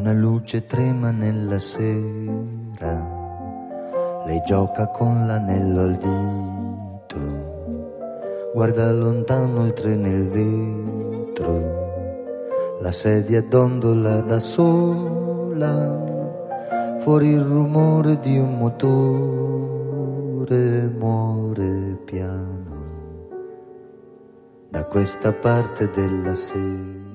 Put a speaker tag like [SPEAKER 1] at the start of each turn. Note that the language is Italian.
[SPEAKER 1] Una luce trema nella sera, lei gioca con l'anello al dito, guarda lontano oltre nel vetro, la sedia dondola da sola, fuori il rumore di un motore, muore piano da questa parte della sera.